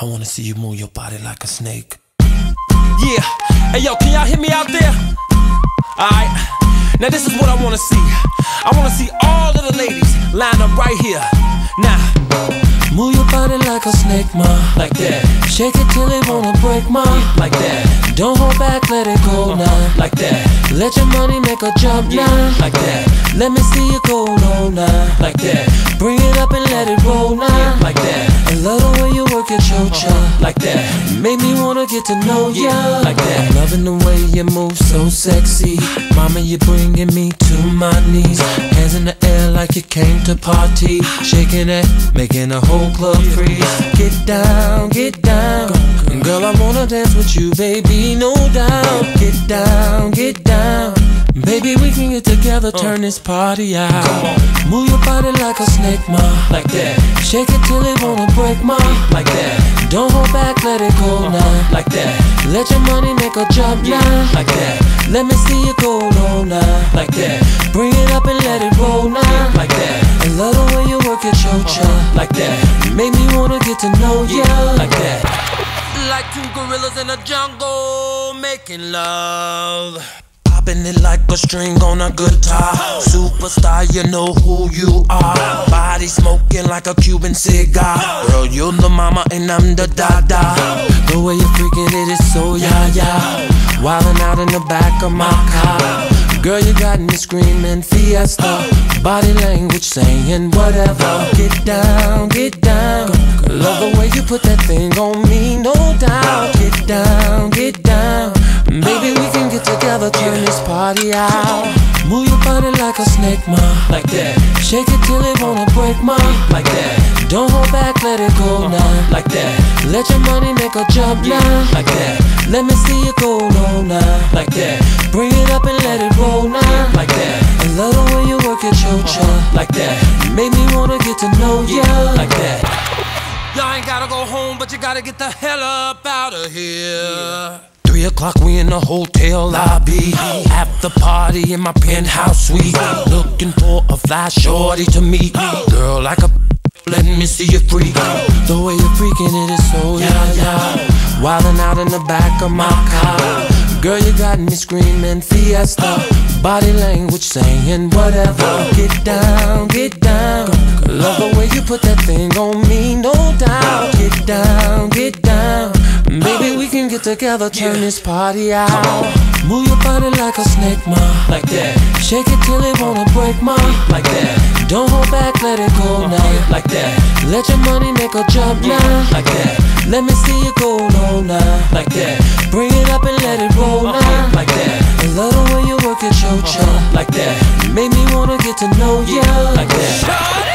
I wanna see you move your body like a snake. Yeah, hey yo, can y'all hear me out there? Alright, now this is what I wanna see. I wanna see all of the ladies line up right here. Now, move your body like a snake, ma. Like that. Shake it till it wanna break, ma. Like that. Don't hold back, let it go now. Like that. Let your money make a jump now. Like that. Let me see you go low now. Like that. Bring it up and let it roll now. Like that. I love the way you work your chocha. Like that. Make me wanna get to know ya. Like that. I'm loving the way you move so sexy. Mama, you're bringing me to my knees. Hands in the air like you came to party. Shaking it, making a whole club freeze. Get down, get down. Girl, I wanna dance with you, baby, no doubt. Get down, get down. Baby, we can get together, turn this party out. Move your body like a snake, ma. Like that. Shake it till it wanna break, ma. Like that. Don't hold back, let it go now. Like that. Let your money make a jump now. Like that. Let me see you go low now. Like that. Bring it up and let it roll now. Like that. I love the way you work your chocha. Like that. Make me wanna get to know ya. Like that. Like two gorillas in a jungle making love. Popping it like a string on a guitar. Superstar, you know who you are. Body smoking like a Cuban cigar. Girl, you're the mama and I'm the dada. The way you're freaking it is so ya-ya. Wildin' out in the back of my car. Girl, you got me screaming fiesta. Body language saying whatever. Get down, get down. Love the way you put that thing on me, no doubt. Get down, get down. Baby, we can get together, turn this party out. Move your body like a snake, ma. Like that. Shake it till it wanna break, ma. Like that. Don't hold back, let it go now. Like that. Let your money make a jump now. Like that. Let me see you go low now. Like that. Bring it up and let it roll now. Like that. I love the way you work your chocha. Like that. Make me wanna get to know ya. Like that. Y'all ain't gotta go home, but you gotta get the hell up out of here. 3 o'clock, we in the hotel lobby. After party in my penthouse suite. Looking for a fly shorty to meet. Girl, like a let me see you freak. The way you're freaking it is so yeah. Wildin' out in the back of my car. Girl, you got me screaming fiesta. Body language saying whatever. Get down, get down. Love the way you put that thing on me, no doubt. Get down, get down. Baby, we can get together, turn this party out. Move your body like a snake, ma. Like that. Shake it till it wanna break, ma. Like that. Don't hold back, let it go now. Like that. Let your money make a jump now. Like that. Let me see you go low now. Like that. Bring it up and let it roll now. Like that. I love the way you work your chocha. Like that. Make me wanna get to know ya. Like that.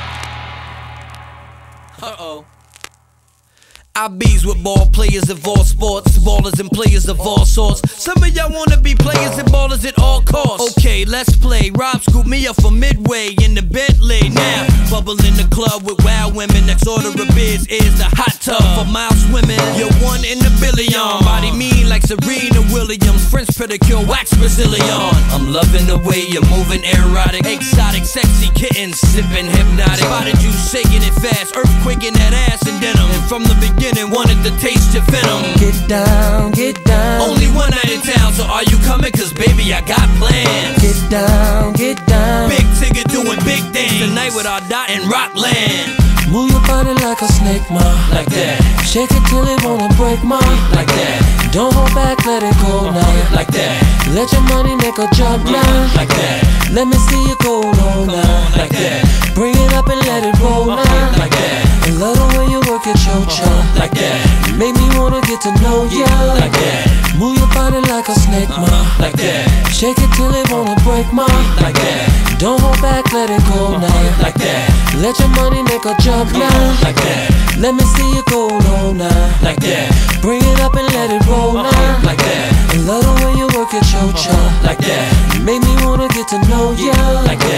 Uh-oh. I bees with ball players of all sports, ballers and players of all sorts. Some of y'all wanna be players and ballers at all costs. Okay, let's play. Rob scooped me up from Midway in the Bentley. Now, bubble in the club with wild women. Next order of biz is the hot tub for mild swimming. You're one in a billion. Body mean like Serena Williams. French pedicure, wax Brazilian. I'm loving the way you're moving, erotic, exotic, sexy kittens, sipping hypnotic. Spotted you shaking it fast, earthquaking that ass and denim. And from the beginning, wanted to taste your venom. Get down, get down. Only one night in town, so are you coming? Cause baby, I got plans. Get down, get down. Big ticket doing big things tonight with our dot in Rockland. Move your body like a snake, ma. Like that. Shake it till it wanna break, ma. Like that. Don't hold back, let it go now. Like that. Let your money make a jump now. Like that. Let me see you go low now. Like that. Bring it up and let it roll now. Like that. I love the way you work your chocha. Like that. Make me wanna get to know ya. Like that. Move your body like a snake, ma. Like that. Shake it till it wanna break, ma. Like that. Don't hold back, let it go now. Like that. Let your money make a jump now. Like that. Let me see you go low now. Like that. Bring it up and let it roll now. Like that. I love the way you work your chocha. Like that. Make me wanna get to know ya. Like that.